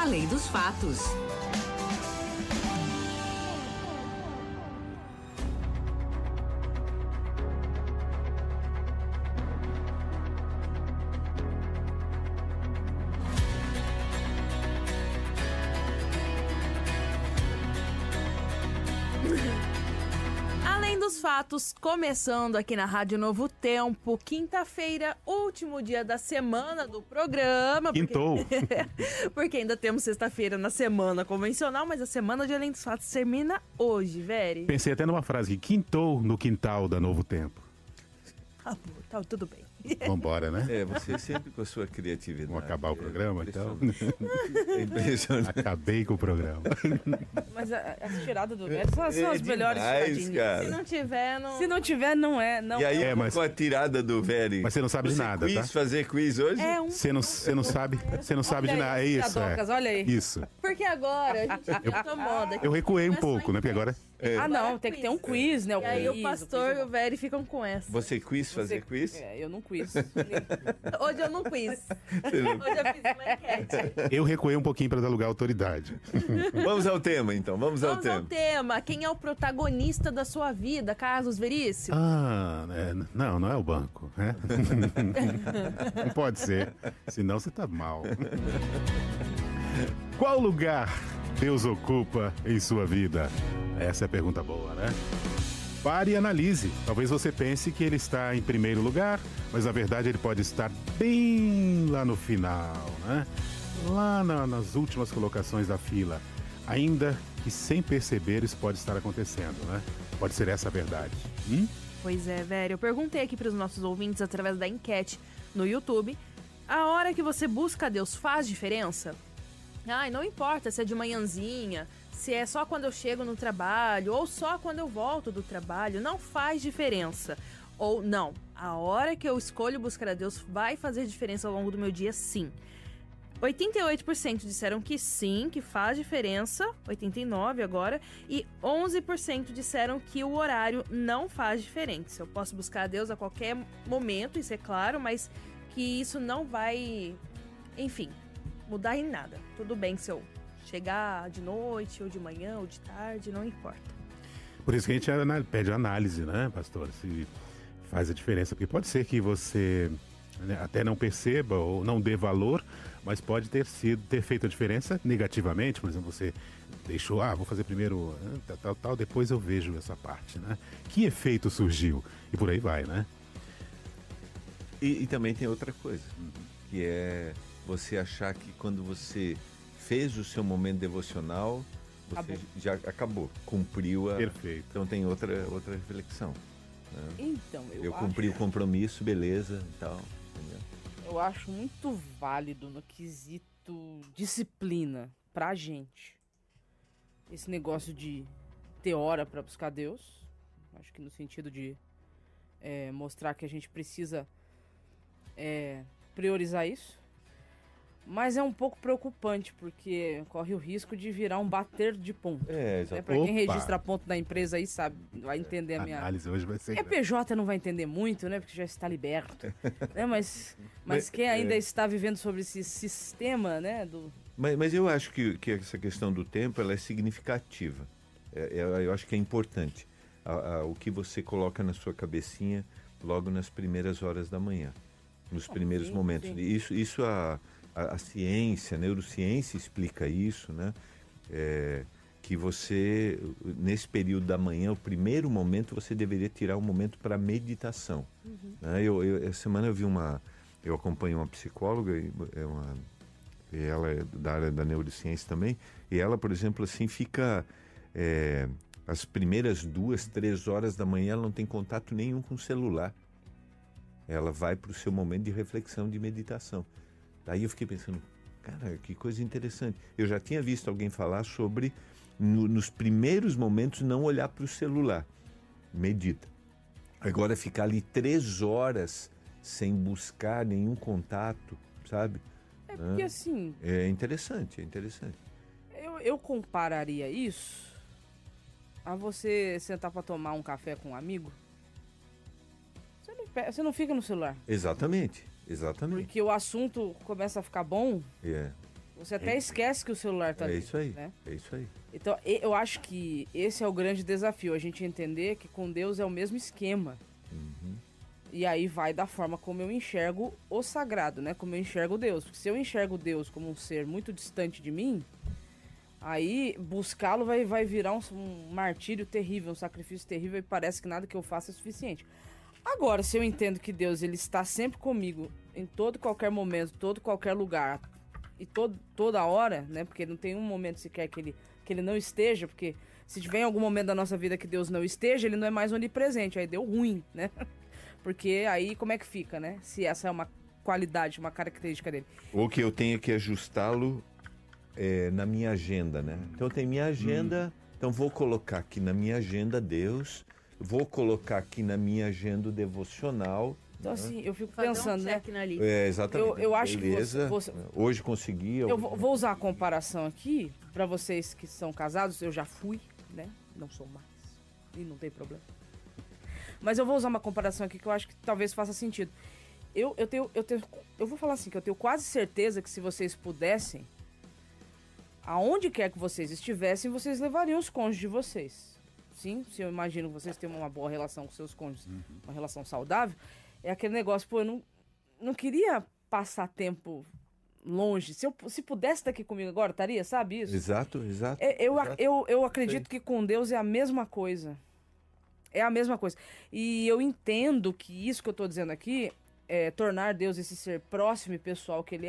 Além dos Fatos. Além dos Fatos, começando aqui na Rádio Novo Tempo, quinta-feira, último dia da semana do programa. Quintou. Porque ainda temos sexta-feira na semana convencional, mas a semana de Além dos Fatos termina hoje, Veri. Pensei até numa frase que quintou no quintal da Novo Tempo. Tá tudo bem. Vambora, né? Você sempre com a sua criatividade. Vamos acabar o programa, então? É impressionante. Acabei com o programa. Mas a tirada do Veri são as melhores tiradinhas. Cara. Se não tiver, não... Se não tiver, não é. Não. E aí, mas- com a tirada do Veri. Mas você não sabe de nada, tá? Fazer quiz hoje? É Você não sabe de Olha nada. aí, É isso, Tadocas, olha aí. Isso. Porque agora a gente inventou moda. aqui. Eu recuei um Não é só pouco, né? Porque agora... Ah, não, tem que ter um quiz, né? E aí o quiz, pastor e quiz. o Veri ficam com essa. Você quis fazer quiz? Eu não quiz. Hoje eu não quis. Hoje eu fiz uma enquete. Eu recuei um pouquinho para dar lugar à autoridade. Vamos ao tema, então. Vamos ao Vamos ao tema. tema. Quem é o protagonista da sua vida, Carlos Veríssimo? Não é o banco, né? Não pode ser, senão você tá mal. Qual lugar Deus ocupa em sua vida? Essa é a pergunta boa, né? Pare e analise. Talvez você pense que ele está em primeiro lugar, mas na verdade ele pode estar bem lá no final, né? Lá nas últimas colocações da fila. Ainda que sem perceber isso pode estar acontecendo, né? Pode ser essa a verdade. Pois é, velho. Eu perguntei aqui para os nossos ouvintes através da enquete no YouTube. A hora que você busca Deus faz diferença? Ai, não importa se é de manhãzinha, se é só quando eu chego no trabalho ou só quando eu volto do trabalho, não faz diferença. Ou não, a hora que eu escolho buscar a Deus vai fazer diferença ao longo do meu dia, sim. 88% disseram que sim, que faz diferença, 89% agora, e 11% disseram que o horário não faz diferença. Eu posso buscar a Deus a qualquer momento, isso é claro, mas que isso não vai, enfim, mudar em nada. Tudo bem se eu chegar de noite, ou de manhã, ou de tarde, não importa. Por isso que a gente pede análise, né, pastor? Se faz a diferença. Porque pode ser que você até não perceba ou não dê valor, mas pode ter feito a diferença negativamente. Por exemplo, você deixou, vou fazer primeiro tal, depois eu vejo essa parte, né? Que efeito surgiu? E por aí vai, né? E também tem outra coisa, que é você achar que quando você fez o seu momento devocional, você já acabou, cumpriu a... Perfeito. Então tem outra reflexão. Né? Então, Eu cumpri o compromisso, beleza e tal. Entendeu? Eu acho muito válido no quesito disciplina pra gente. Esse negócio de ter hora pra buscar Deus. Acho que no sentido de mostrar que a gente precisa priorizar isso. Mas é um pouco preocupante, porque corre o risco de virar um bater de ponto. Exato. Pra quem registra ponto da empresa aí, sabe, vai entender a minha... análise hoje vai ser... PJ não vai entender muito, né, porque já está liberto. Né, mas quem ainda está vivendo sobre esse sistema, né, do... Mas eu acho que essa questão do tempo, ela é significativa. Eu acho que é importante. O que você coloca na sua cabecinha logo nas primeiras horas da manhã. Nos primeiros momentos. Sim. Isso a ciência, a neurociência explica isso, né? Que você, nesse período da manhã, o primeiro momento, você deveria tirar um momento para meditação. Né? Essa semana eu acompanho uma psicóloga, e ela é da área da neurociência também, e ela, por exemplo, assim, fica... as primeiras 2, 3 horas da manhã, ela não tem contato nenhum com o celular. Ela vai para o seu momento de reflexão, de meditação. Daí eu fiquei pensando, cara, que coisa interessante. Eu já tinha visto alguém falar sobre, nos primeiros momentos, não olhar para o celular. Medita. Agora ficar ali 3 horas sem buscar nenhum contato, sabe? Porque assim... É interessante. Eu compararia isso a você sentar para tomar um café com um amigo. Você não fica no celular. Exatamente. Porque o assunto começa a ficar bom. Você até esquece que o celular tá ali. É isso aí, né? é isso aí. Então, eu acho que esse é o grande desafio, a gente entender que com Deus é o mesmo esquema. E aí vai da forma como eu enxergo o sagrado, né? Como eu enxergo Deus. Porque se eu enxergo Deus como um ser muito distante de mim, aí buscá-lo vai virar um martírio terrível, um sacrifício terrível, e parece que nada que eu faça é suficiente. Agora, se eu entendo que Deus ele está sempre comigo, em todo qualquer momento, todo qualquer lugar, e toda hora, né? Porque não tem um momento sequer que ele não esteja, porque se tiver em algum momento da nossa vida que Deus não esteja, ele não é mais onipresente, aí deu ruim, né? Porque aí como é que fica, né? Se essa é uma qualidade, uma característica dele. Ou que eu tenha que ajustá-lo na minha agenda, né? Então tem minha agenda, então vou colocar aqui na minha agenda Deus, vou colocar aqui na minha agenda o devocional. Então assim, eu fico Fazer pensando, um né? check na lista. Exatamente. Eu acho Beleza. que você... Hoje consegui. Eu vou usar a comparação aqui, pra vocês que são casados, eu já fui, né? Não sou mais. E não tem problema. Mas eu vou usar uma comparação aqui que eu acho que talvez faça sentido. Eu vou falar assim, que eu tenho quase certeza que se vocês pudessem, aonde quer que vocês estivessem, vocês levariam os cônjuges de vocês. Sim, se eu imagino que vocês têm uma boa relação com seus cônjuges, uma relação saudável, é aquele negócio, pô, eu não queria passar tempo longe. Se pudesse estar aqui comigo agora, estaria, sabe isso? Exato. Eu acredito que com Deus é a mesma coisa. É a mesma coisa. E eu entendo que isso que eu tô dizendo aqui, tornar Deus esse ser próximo e pessoal que ele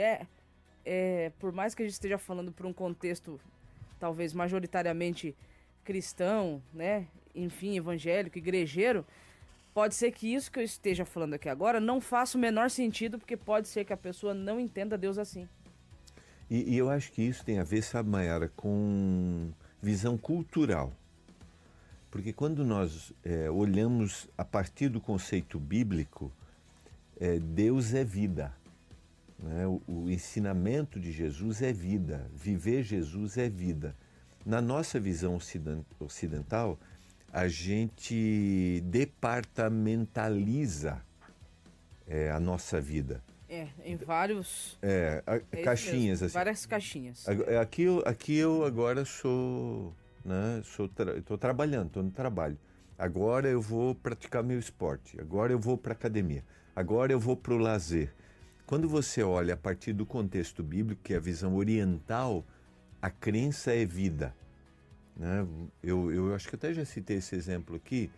por mais que a gente esteja falando por um contexto talvez majoritariamente cristão, né? Enfim, evangélico, igrejeiro, pode ser que isso que eu esteja falando aqui agora não faça o menor sentido, porque pode ser que a pessoa não entenda Deus assim. E eu acho que isso tem a ver, sabe, Mayara, com visão cultural. Porque quando nós olhamos a partir do conceito bíblico, Deus é vida. Né? O ensinamento de Jesus é vida. Viver Jesus é vida. Na nossa visão ocidental, a gente departamentaliza a nossa vida. Em vários... caixinhas. Assim. Várias caixinhas. Aqui eu agora sou... Né? Estou trabalhando, estou no trabalho. Agora eu vou praticar meu esporte. Agora eu vou para a academia. Agora eu vou para o lazer. Quando você olha a partir do contexto bíblico, que é a visão oriental, a crença é vida. Né? Eu acho que até já citei esse exemplo aqui.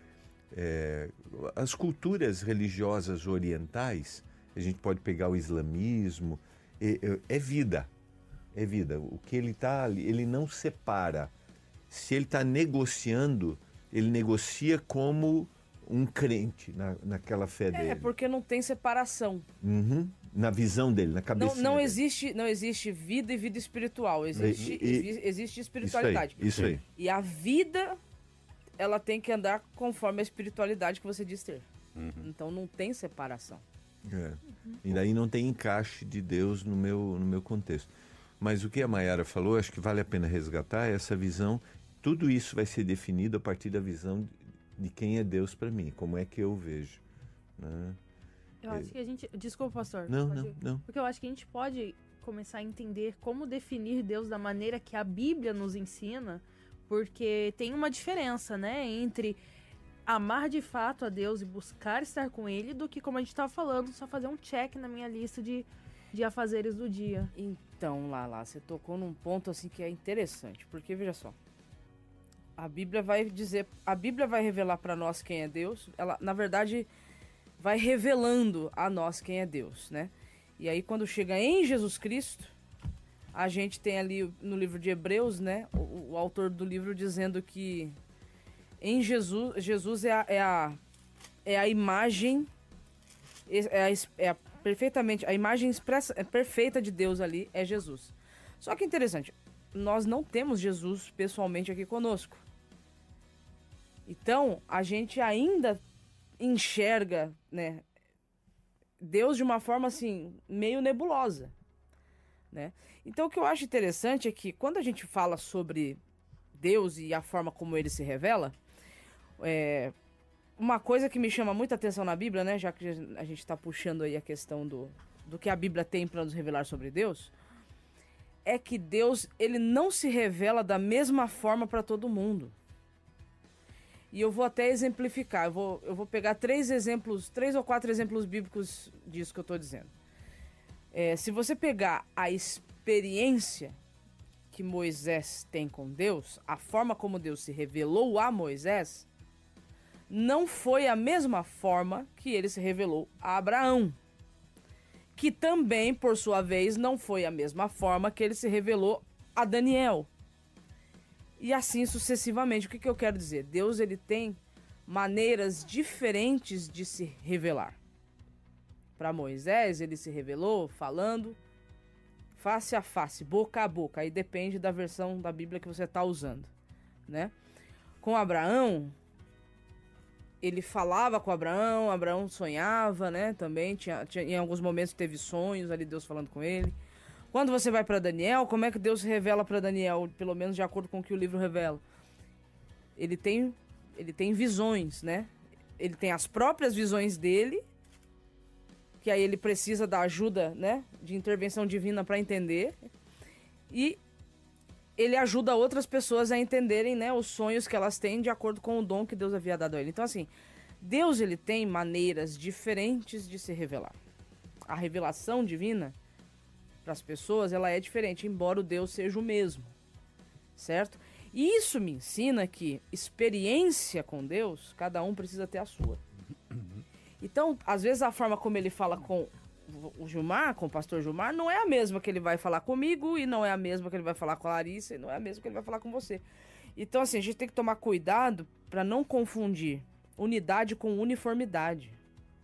As culturas religiosas orientais, a gente pode pegar o islamismo, é vida. É vida. O que ele está ali, ele não separa. Se ele está negociando, ele negocia como um crente naquela fé dele. É porque não tem separação. Na visão dele, na cabeça não existe vida e vida espiritual. Existe espiritualidade. Isso aí. E a vida, ela tem que andar conforme a espiritualidade que você diz ter. Então não tem separação. E daí não tem encaixe de Deus no meu contexto. Mas o que a Mayara falou, acho que vale a pena resgatar essa visão. Tudo isso vai ser definido a partir da visão de quem é Deus para mim, como é que eu vejo. Né? Eu acho que a gente... Desculpa, pastor. Não. Porque eu acho que a gente pode começar a entender como definir Deus da maneira que a Bíblia nos ensina, porque tem uma diferença, né, entre amar de fato a Deus e buscar estar com Ele, do que, como a gente estava falando, só fazer um check na minha lista de afazeres do dia. Então, Lala, você tocou num ponto assim que é interessante, porque veja só, a Bíblia vai revelar para nós quem é Deus. Ela, na verdade, vai revelando a nós quem é Deus, né? E aí, quando chega em Jesus Cristo, a gente tem ali no livro de Hebreus, né, o autor do livro dizendo que em Jesus é a imagem, perfeitamente, a imagem perfeita de Deus ali é Jesus. Só que interessante, nós não temos Jesus pessoalmente aqui conosco. Então, a gente ainda enxerga, né, Deus de uma forma assim, meio nebulosa, né? Então, o que eu acho interessante é que quando a gente fala sobre Deus e a forma como ele se revela, uma coisa que me chama muita atenção na Bíblia, né, já que a gente está puxando aí a questão do que a Bíblia tem para nos revelar sobre Deus, é que Deus, ele não se revela da mesma forma para todo mundo. E eu vou até exemplificar. Eu vou pegar 3 ou 4 exemplos bíblicos disso que eu estou dizendo. Se você pegar a experiência que Moisés tem com Deus, a forma como Deus se revelou a Moisés, não foi a mesma forma que ele se revelou a Abraão. Que também, por sua vez, não foi a mesma forma que ele se revelou a Daniel. E assim sucessivamente. O que eu quero dizer? Deus, ele tem maneiras diferentes de se revelar. Para Moisés, ele se revelou falando face a face, boca a boca. Aí depende da versão da Bíblia que você está usando, né? Com Abraão, ele falava com Abraão, Abraão sonhava, né? Também em alguns momentos teve sonhos ali, Deus falando com ele. Quando você vai para Daniel, como é que Deus se revela para Daniel? Pelo menos de acordo com o que o livro revela. Ele tem visões, né? Ele tem as próprias visões dele, que aí ele precisa da ajuda, né, de intervenção divina para entender. E ele ajuda outras pessoas a entenderem, né, os sonhos que elas têm de acordo com o dom que Deus havia dado a ele. Então, assim, Deus, ele tem maneiras diferentes de se revelar. A revelação divina para as pessoas, ela é diferente, embora o Deus seja o mesmo, certo? E isso me ensina que experiência com Deus, cada um precisa ter a sua. Então, às vezes a forma como ele fala com o Gilmar, com o pastor Gilmar, não é a mesma que ele vai falar comigo, e não é a mesma que ele vai falar com a Larissa, e não é a mesma que ele vai falar com você. Então, assim, a gente tem que tomar cuidado para não confundir unidade com uniformidade.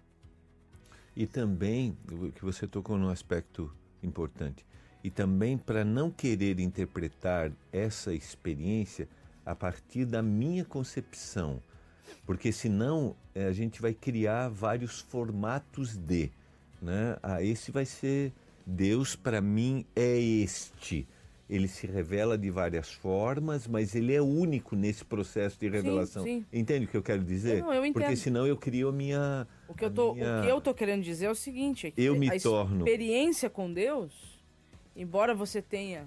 E também, que você tocou num aspecto importante, e também para não querer interpretar essa experiência a partir da minha concepção, porque senão a gente vai criar vários formatos de, né? Esse vai ser Deus, para mim é este. Ele se revela de várias formas, mas ele é único nesse processo de revelação. Sim. Entende o que eu quero dizer? Não, eu entendo. Porque senão eu crio a minha... O que eu tô querendo dizer é o seguinte, é que eu me a torno... experiência com Deus, embora você tenha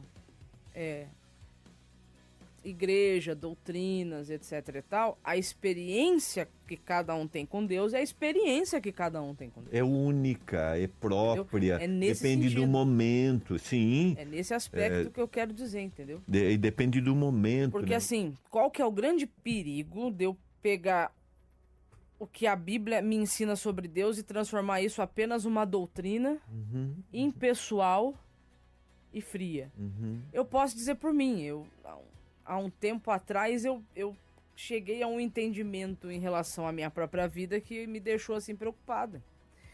igreja, doutrinas, etc e tal, a experiência que cada um tem com Deus é a experiência que cada um tem com Deus. É única, é própria, nesse depende sentido. do momento, sim. É nesse aspecto que eu quero dizer, entendeu? E depende do momento. Porque né? assim, qual que é o grande perigo de eu pegar o que a Bíblia me ensina sobre Deus e transformar isso apenas uma doutrina impessoal e fria? Eu posso dizer por mim, há um tempo atrás eu cheguei a um entendimento em relação à minha própria vida que me deixou assim preocupada.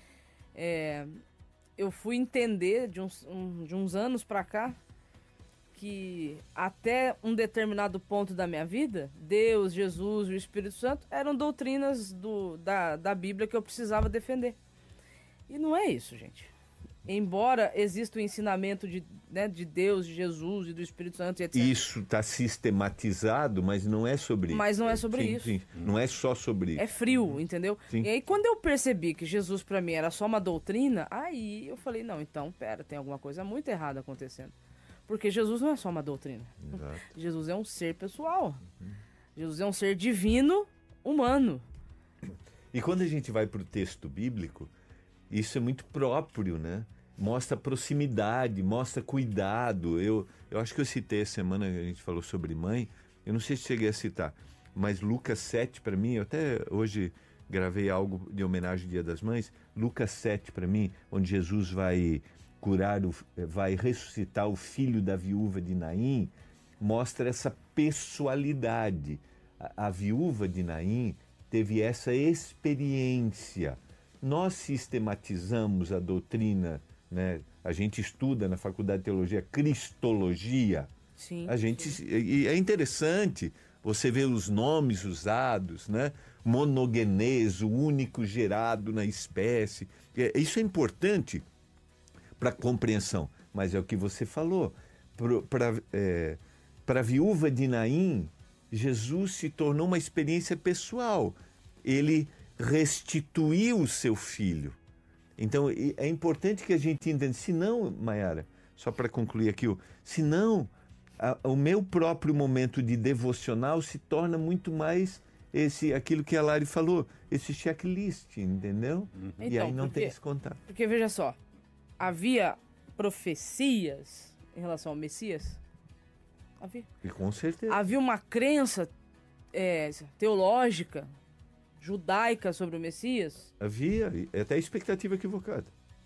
Eu fui entender de uns anos pra cá que até um determinado ponto da minha vida, Deus, Jesus e o Espírito Santo eram doutrinas da Bíblia que eu precisava defender. E não é isso, gente. Embora exista o ensinamento de Deus, de Jesus e do Espírito Santo, etc. Isso está sistematizado, mas não é sobre isso. Mas não é sobre isso. Sim. Não é só sobre isso. É frio, entendeu? Sim. E aí, quando eu percebi que Jesus para mim era só uma doutrina, aí eu falei, não, então, pera, tem alguma coisa muito errada acontecendo. Porque Jesus não é só uma doutrina. Exato. Jesus é um ser pessoal. Jesus é um ser divino, humano. E quando a gente vai para o texto bíblico, isso é muito próprio, né? Mostra proximidade, mostra cuidado. Eu acho que eu citei essa semana que a gente falou sobre mãe, eu não sei se cheguei a citar, mas Lucas 7 para mim, eu até hoje gravei algo de homenagem ao Dia das Mães, Lucas 7 para mim, onde Jesus vai vai ressuscitar o filho da viúva de Naim, mostra essa pessoalidade. A viúva de Naim teve essa experiência. Nós sistematizamos a doutrina, né? A gente estuda na Faculdade de Teologia Cristologia. Sim. E é interessante você ver os nomes usados, né? Monogenês, o único gerado na espécie. Isso é importante para a compreensão, mas é o que você falou. Para a viúva de Naim, Jesus se tornou uma experiência pessoal. Ele restituiu o seu filho. Então, é importante que a gente entenda. Senão, Maiara, só para concluir aqui, senão o meu próprio momento de devocional se torna muito mais aquilo que a Lari falou, esse checklist, entendeu? Então, e aí não tem esse contato. Porque veja só, havia profecias em relação ao Messias? Havia. E com certeza. Havia uma crença teológica, judaica sobre o Messias? Havia, até expectativa equivocada.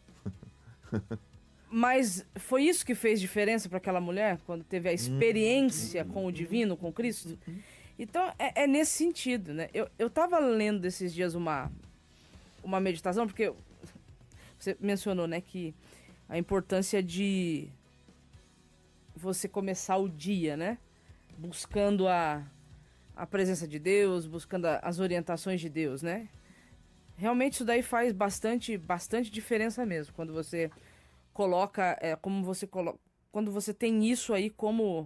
Mas foi isso que fez diferença para aquela mulher, quando teve a experiência com o divino, com Cristo? Então, é nesse sentido, né? Eu tava lendo esses dias uma meditação, porque você mencionou, né, que a importância de você começar o dia, né? Buscando a presença de Deus, buscando as orientações de Deus, né? Realmente isso daí faz bastante diferença mesmo, quando você coloca, quando você tem isso aí como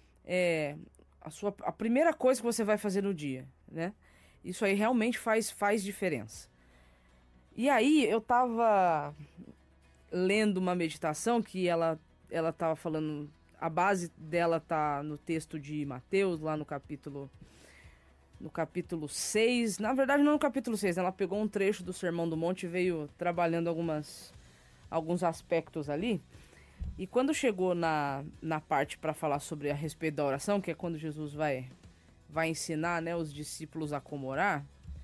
a primeira coisa que você vai fazer no dia, né? Isso aí realmente faz diferença. E aí eu tava lendo uma meditação que ela tava falando, a base dela tá no texto de Mateus, lá no capítulo 6, na verdade não no capítulo 6, ela pegou um trecho do Sermão do Monte e veio trabalhando alguns aspectos ali. E quando chegou na parte para falar sobre a respeito da oração, que é quando Jesus vai ensinar, né, os discípulos a como orar,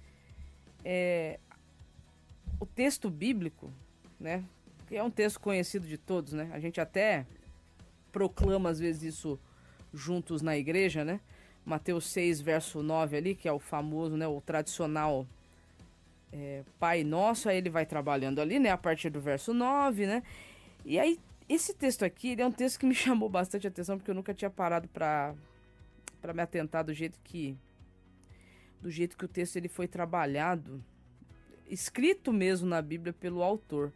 o texto bíblico, né, que é um texto conhecido de todos, né, a gente até proclama às vezes isso juntos na igreja, né, Mateus 6, verso 9 ali, que é o famoso, né, o tradicional Pai Nosso, aí ele vai trabalhando ali, né, a partir do verso 9, né, e aí esse texto aqui, ele é um texto que me chamou bastante atenção, porque eu nunca tinha parado para me atentar do jeito que o texto ele foi trabalhado, escrito mesmo na Bíblia pelo autor.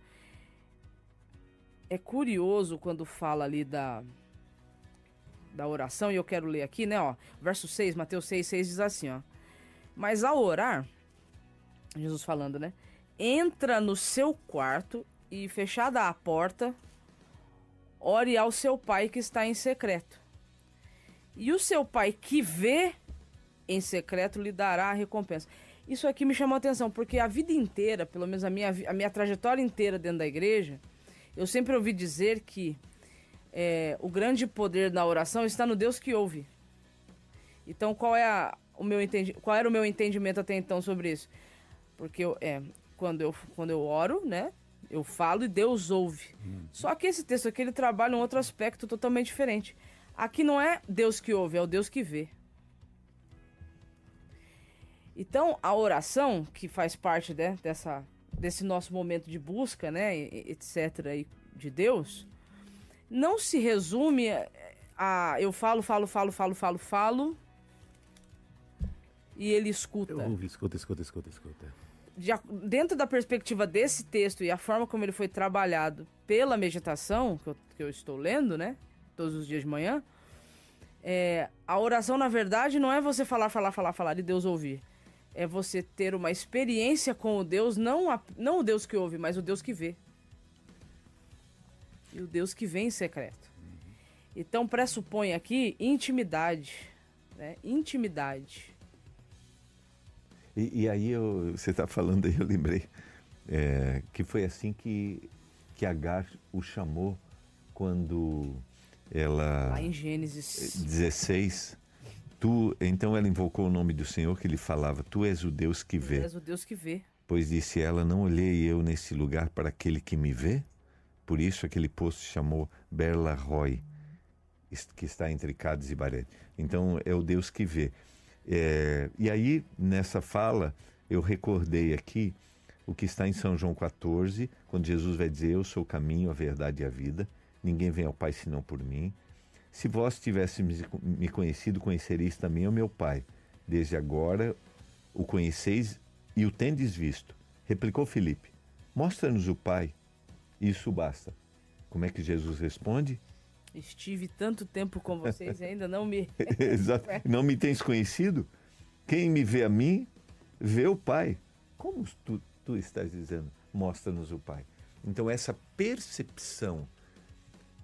É curioso quando fala ali da oração, e eu quero ler aqui, né, ó, verso 6, Mateus 6 diz assim, ó: mas ao orar, Jesus falando, né, entra no seu quarto e, fechada a porta, ore ao seu pai que está em secreto. E o seu pai que vê em secreto lhe dará a recompensa. Isso aqui me chamou a atenção, porque a vida inteira, pelo menos a minha trajetória inteira dentro da igreja, eu sempre ouvi dizer que o grande poder da oração está no Deus que ouve. Então, qual era o meu entendimento até então sobre isso? Porque quando eu oro, né, eu falo e Deus ouve. Só que esse texto aqui, ele trabalha um outro aspecto totalmente diferente. Aqui não é Deus que ouve, é o Deus que vê. Então, a oração, que faz parte, né, desse nosso momento de busca, né, etc., aí, de Deus, não se resume a eu falo, e ele escuta. Eu ouvi, escuta. Dentro da perspectiva desse texto e a forma como ele foi trabalhado pela meditação, que eu estou lendo, né, todos os dias de manhã, a oração, na verdade, não é você falar e Deus ouvir. É você ter uma experiência com o Deus, não o Deus que ouve, mas o Deus que vê. E o Deus que vê em secreto. Então, pressupõe aqui intimidade, né? Intimidade. E aí, você está falando aí, eu lembrei que foi assim que Agar o chamou quando ela... Lá em Gênesis 16, então ela invocou o nome do Senhor, que ele falava: tu és o Deus que vê. Tu és o Deus que vê. Pois disse ela: não olhei eu nesse lugar para aquele que me vê? Por isso aquele poço se chamou Berla-Roi, que está entre Cádiz e Baré. Então é o Deus que vê. E aí, nessa fala, eu recordei aqui o que está em São João 14, quando Jesus vai dizer: eu sou o caminho, a verdade e a vida, ninguém vem ao Pai senão por mim. Se vós tivesseis me conhecido, conhecereis também o meu Pai. Desde agora o conheceis e o tendes visto. Replicou Filipe: mostra-nos o Pai, isso basta. Como é que Jesus responde? Estive tanto tempo com vocês e ainda não me... Exato. Não me tens conhecido? Quem me vê a mim, vê o Pai. Como tu estás dizendo? Mostra-nos o Pai. Então essa percepção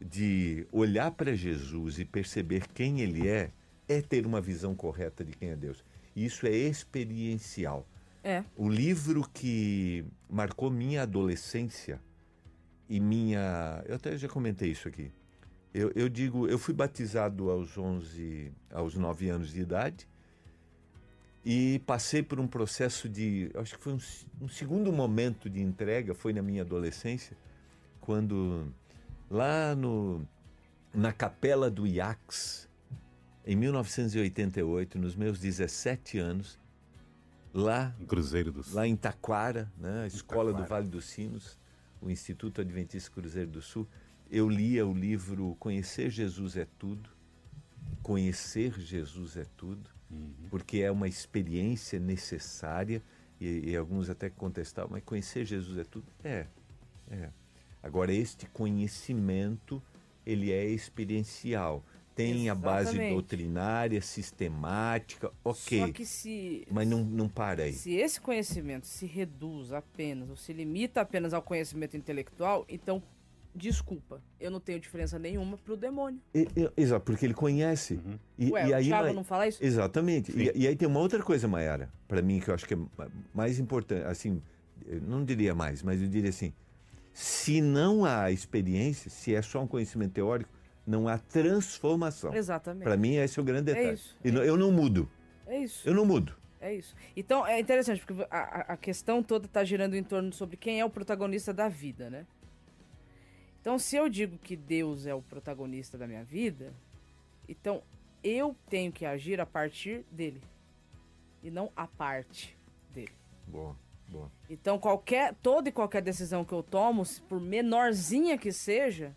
de olhar para Jesus e perceber quem ele é ter uma visão correta de quem é Deus. E isso é experiencial. É. O livro que marcou minha adolescência e minha... Eu até já comentei isso aqui. Eu digo, eu fui batizado aos 9 anos de idade e passei por um processo de... Acho que foi um segundo momento de entrega, foi na minha adolescência, quando lá na capela do IACS, em 1988, nos meus 17 anos, lá Em Cruzeiro do Sul. lá em Taquara, né, a Escola do Vale dos Sinos, o Instituto Adventista Cruzeiro do Sul, eu lia o livro Conhecer Jesus é Tudo. Conhecer Jesus é Tudo, porque é uma experiência necessária, e alguns até contestavam, mas conhecer Jesus é tudo? É. Agora, este conhecimento, ele é experiencial. Tem a base Exatamente. doutrinária, sistemática, ok. Só que Mas não para aí. se esse conhecimento se reduz apenas, ou se limita apenas ao conhecimento intelectual, então, desculpa, eu não tenho diferença nenhuma pro demônio. Exato, porque ele conhece. Ué, E o aí, Thiago não fala isso? exatamente. E aí tem uma outra coisa, Mayara, para mim, que eu acho que é mais importante, assim, eu não diria mais, mas eu diria assim, se não há experiência, se é só um conhecimento teórico, não há transformação. Exatamente. Para mim, esse é o grande detalhe. isso, E eu não mudo. É isso. Eu não mudo. É isso. Então, é interessante, porque a questão toda está girando em torno sobre quem é o protagonista da vida, né? Então, se eu digo que Deus é o protagonista da minha vida, então eu tenho que agir a partir dele. E não a parte dele. Boa. Então, toda e qualquer decisão que eu tomo, por menorzinha que seja,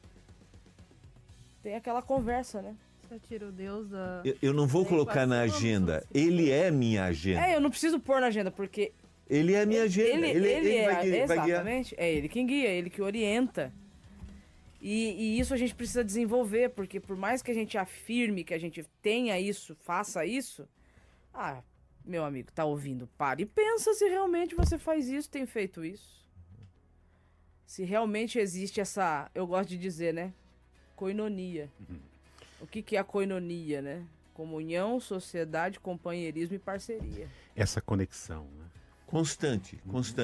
tem aquela conversa, né? Você tira o Deus da... Eu não vou Da colocar na equação, agenda. não sei se- Ele é minha agenda. Eu não preciso pôr na agenda, porque Ele é minha agenda. ele vai guiar. exatamente, é ele quem guia, é ele que orienta. E isso a gente precisa desenvolver, porque por mais que a gente afirme que a gente tenha isso, faça isso, meu amigo, tá ouvindo? Para e pensa se realmente você faz isso, tem feito isso. Se realmente existe essa, eu gosto de dizer, né? Coinonia. O que é a coinonia, né? Comunhão, sociedade, companheirismo e parceria. Essa conexão, né? Constante.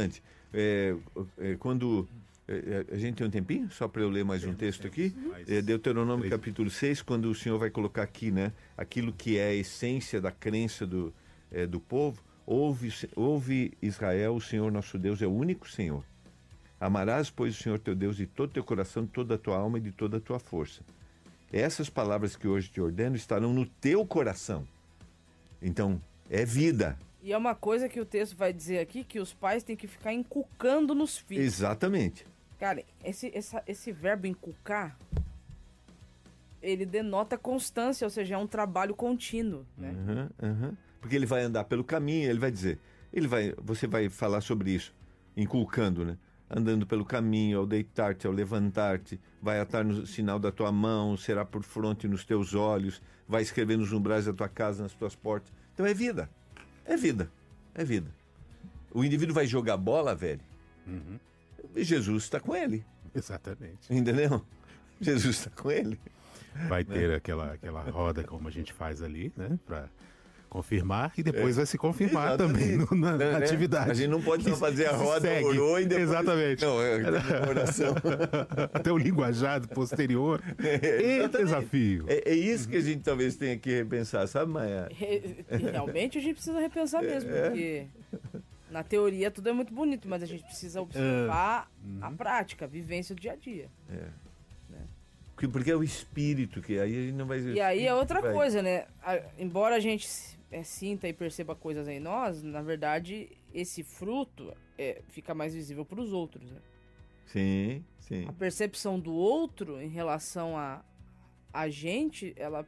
Quando a gente tem um tempinho, só para eu ler mais um texto aqui. Deuteronômio capítulo 6, quando o Senhor vai colocar aqui, né? Aquilo que é a essência da crença do povo. Ouve Israel, o Senhor nosso Deus é o único Senhor. Amarás, pois, o Senhor teu Deus de todo teu coração, de toda a tua alma e de toda a tua força. Essas palavras que hoje te ordeno estarão no teu coração. Então, é vida. E é uma coisa que o texto vai dizer aqui, que os pais têm que ficar inculcando nos filhos. Exatamente. Cara, esse verbo inculcar, ele denota constância, ou seja, é um trabalho contínuo, né? Porque ele vai andar pelo caminho, ele vai dizer, você vai falar sobre isso, inculcando, né? Andando pelo caminho, ao deitar-te, ao levantar-te, vai atar no sinal da tua mão, será por fronte nos teus olhos, vai escrever nos umbrais da tua casa, nas tuas portas. Então é vida. É vida. É vida. O indivíduo vai jogar bola, velho, e Jesus está com ele. Exatamente. Entendeu? Jesus está com ele. Vai ter aquela roda como a gente faz ali, né? Pra confirmar e depois vai se confirmar também na atividade. A gente não pode só fazer a roda, segue. orou e depois... Exatamente. Não, é oração. Até o linguajado posterior. E desafio. É isso que a gente talvez tenha que repensar, sabe, Maia? Realmente a gente precisa repensar mesmo, porque na teoria tudo é muito bonito, mas a gente precisa observar a prática, a vivência do dia a dia. Porque é o espírito que aí a gente não vai... E aí é outra coisa, né? Embora a gente sinta e perceba coisas em nós, na verdade, esse fruto fica mais visível para os outros, né? Sim, sim. A percepção do outro em relação a gente, ela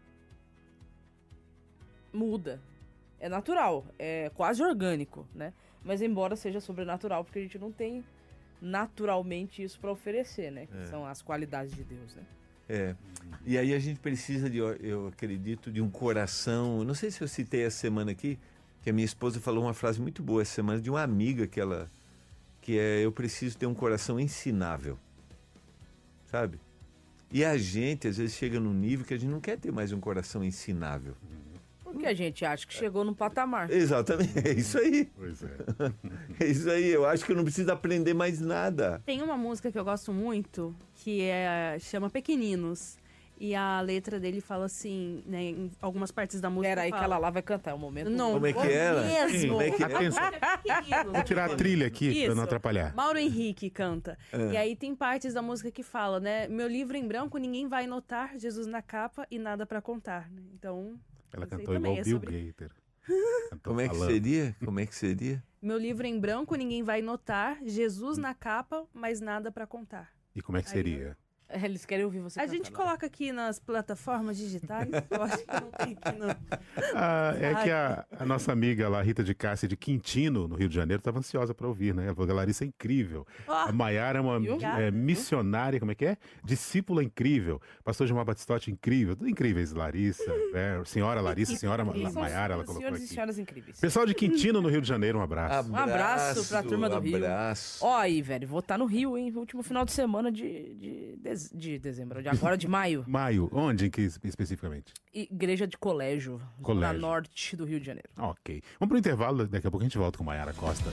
muda. É natural, é quase orgânico, né? Mas embora seja sobrenatural, porque a gente não tem naturalmente isso para oferecer, né? Que são as qualidades de Deus, né? E aí a gente precisa eu acredito, de um coração. Não sei se eu citei essa semana aqui, que a minha esposa falou uma frase muito boa essa semana de uma amiga que é: eu preciso ter um coração ensinável. Sabe? E a gente, às vezes, chega num nível que a gente não quer ter mais um coração ensinável. Porque a gente acha que chegou num patamar. Exatamente, é isso aí. Pois é. É isso aí, eu acho que eu não preciso aprender mais nada. Tem uma música que eu gosto muito, que chama Pequeninos. E a letra dele fala assim, né, em algumas partes da música. Pera aí que fala, ela lá vai cantar, é o momento. Não, Como é que era? mesmo. Como é que é? Vou tirar a trilha aqui pra Isso. não atrapalhar. Mauro Henrique canta. E aí tem partes da música que fala, né? Meu livro em branco, ninguém vai notar, Jesus na capa e nada pra contar. Né? Então, Ela isso aí cantou também igual é Bill sobre- Gator. Cantou Como é que falando. seria? Como é que seria? Meu livro em branco, ninguém vai notar, Jesus na capa, mas nada pra contar. E como é que seria? Eles querem ouvir você A cantar gente agora. coloca aqui nas plataformas digitais, eu acho que não tem aqui não. É que a nossa amiga lá, Rita de Cássia, de Quintino, no Rio de Janeiro, estava ansiosa para ouvir, né? Ela falou que a Larissa é incrível. Ó, A Maiara é uma Viu? missionária, como é que é? Discípula incrível. Pastor Gilmar Batistotti, incrível. Tudo incríveis, Larissa, senhora Larissa, senhora Eles são Maiara, ela colocou senhores e aqui. senhoras incríveis. Pessoal de Quintino, no Rio de Janeiro, um abraço. Um abraço pra turma do Rio. Abraço. Ó aí, velho, vou estar no Rio, hein? Último final de semana de dezembro, de agora de maio. Maio, onde especificamente? Igreja de Colégio, na Colégio. norte do Rio de Janeiro. Ok. Vamos pro intervalo, daqui a pouco a gente volta com Maiara Costa.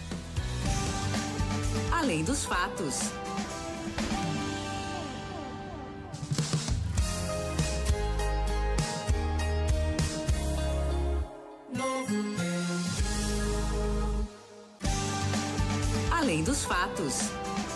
Além dos fatos. Além dos fatos.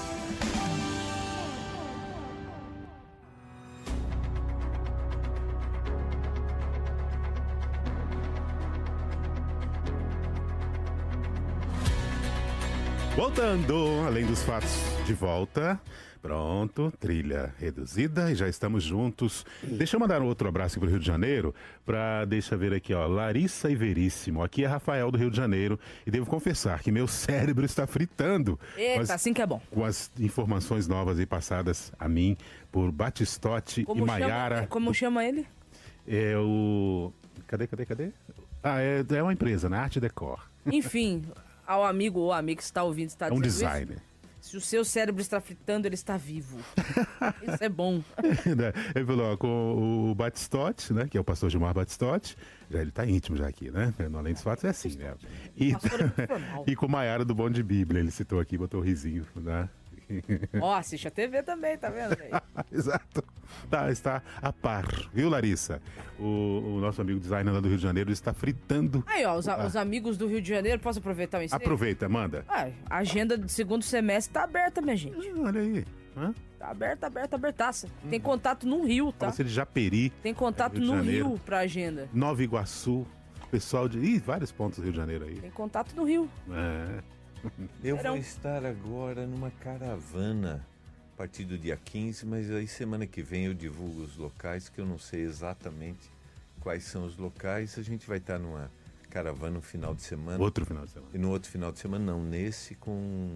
Voltando, além dos fatos, de volta. Pronto, trilha reduzida e já estamos juntos. Deixa eu mandar um outro abraço para o Rio de Janeiro, deixa eu ver aqui, ó, Larissa e Veríssimo. Aqui é Rafael do Rio de Janeiro e devo confessar que meu cérebro está fritando. Eita, assim que é bom. Com as informações novas e passadas a mim por Batistotti e Maiara. Como chama ele? É o... Cadê? Ah, é uma empresa, né? Arte Decor. Enfim, ao amigo ou amiga que está ouvindo, está É um dizendo isso. designer. Se o seu cérebro está fritando, ele está vivo. Isso é bom. Ele falou, ó, com o Batistotti, né? Que é o pastor Gilmar Batistotti. Já ele tá íntimo já aqui, né? No Além dos Fatos é assim, né? E, Pastor é muito formal. e com Maiara do Bom de Bíblia. Ele citou aqui, botou o risinho, né? Ó, assiste a TV também, tá vendo? Aí? Exato. Tá, está a par, viu, Larissa? O nosso amigo designer lá do Rio de Janeiro está fritando. Aí, ó, os amigos do Rio de Janeiro, posso aproveitar o ensejo? Aproveita, manda. Ah, a agenda do segundo semestre tá aberta, minha gente. Olha aí. Hã? Tá abertaça. Tem contato no Rio, tá? Fala você de Japeri, Tem contato Rio de no Janeiro. Rio pra agenda. Nova Iguaçu, pessoal de... Ih, vários pontos do Rio de Janeiro aí. Tem contato no Rio. É. Eu Verão. vou estar agora numa caravana a partir do dia 15, mas aí semana que vem eu divulgo os locais, que eu não sei exatamente quais são os locais. A gente vai estar numa caravana no final de semana. Outro final de semana. E no outro final de semana, não, nesse com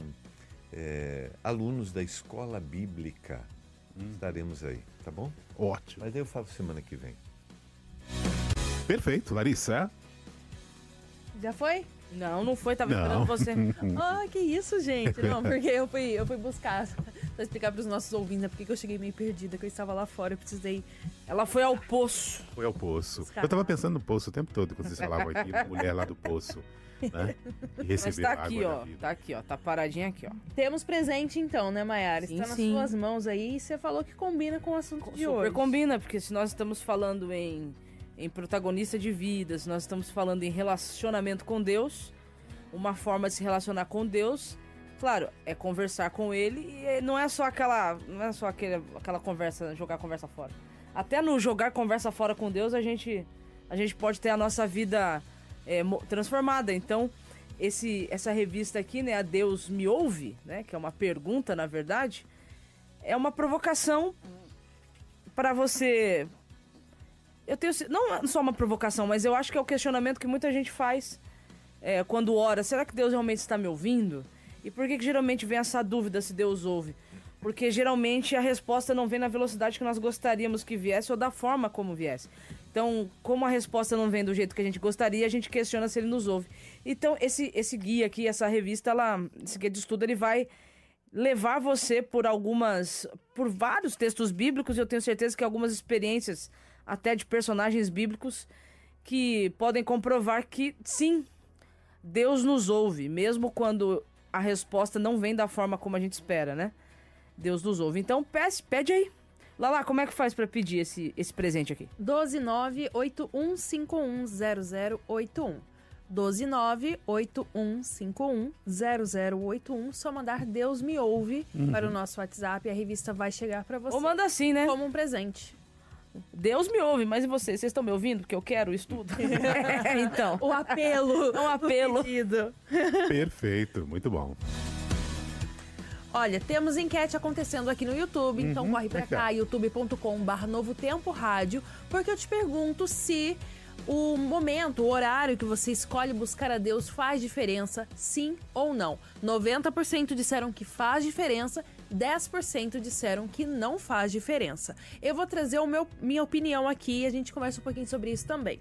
alunos da escola bíblica. Estaremos aí, tá bom? Ótimo. Mas daí eu falo semana que vem. Perfeito, Larissa. já foi? Não foi, tava Não. esperando você. Ah, que isso, gente. Não, porque eu fui buscar pra explicar pros nossos ouvintes, né? Porque que eu cheguei meio perdida, que eu estava lá fora, eu precisei... Ela foi ao poço. Foi ao poço. Escapar. Eu tava pensando no poço o tempo todo, quando vocês falavam aqui, da mulher lá do poço, né? E Mas receber tá água aqui, da ó. vida. Tá aqui, ó. Tá paradinha aqui, ó. Temos presente então, né, Maiara? Sim, Está nas sim. suas mãos aí e você falou que combina com o assunto de Super hoje. combina, porque se nós estamos falando em protagonista de vidas, nós estamos falando em relacionamento com Deus, uma forma de se relacionar com Deus, claro, é conversar com Ele e não é só aquela conversa, jogar a conversa fora. Até no jogar conversa fora com Deus, a gente pode ter a nossa vida transformada. Então, essa revista aqui, né, a Deus Me Ouve, né, que é uma pergunta, na verdade, é uma provocação para você... Não só uma provocação, mas eu acho que é o questionamento que muita gente faz quando ora. Será que Deus realmente está me ouvindo? E por que geralmente vem essa dúvida se Deus ouve? Porque geralmente a resposta não vem na velocidade que nós gostaríamos que viesse ou da forma como viesse. Então, como a resposta não vem do jeito que a gente gostaria, a gente questiona se ele nos ouve. Então, esse guia aqui, esse guia de estudo, ele vai levar você por vários textos bíblicos, e eu tenho certeza que algumas experiências até de personagens bíblicos que podem comprovar que sim, Deus nos ouve, mesmo quando a resposta não vem da forma como a gente espera, né? Deus nos ouve. Então pede aí. Lala, como é que faz pra pedir esse presente aqui? 12981510081. 12981510081. Só mandar Deus me ouve para o nosso WhatsApp e a revista vai chegar pra você. Ou manda assim, né? Como um presente. Deus me ouve, mas e vocês? Vocês estão me ouvindo? Porque eu quero isso tudo. Então. O apelo. Um apelo. Perfeito, muito bom. Olha, temos enquete acontecendo aqui no YouTube, então corre pra cá, youtube.com/Novo Tempo Rádio, porque eu te pergunto se o momento, o horário que você escolhe buscar a Deus faz diferença, sim ou não. 90% disseram que faz diferença, 10% disseram que não faz diferença. Eu vou trazer minha opinião aqui e a gente conversa um pouquinho sobre isso também.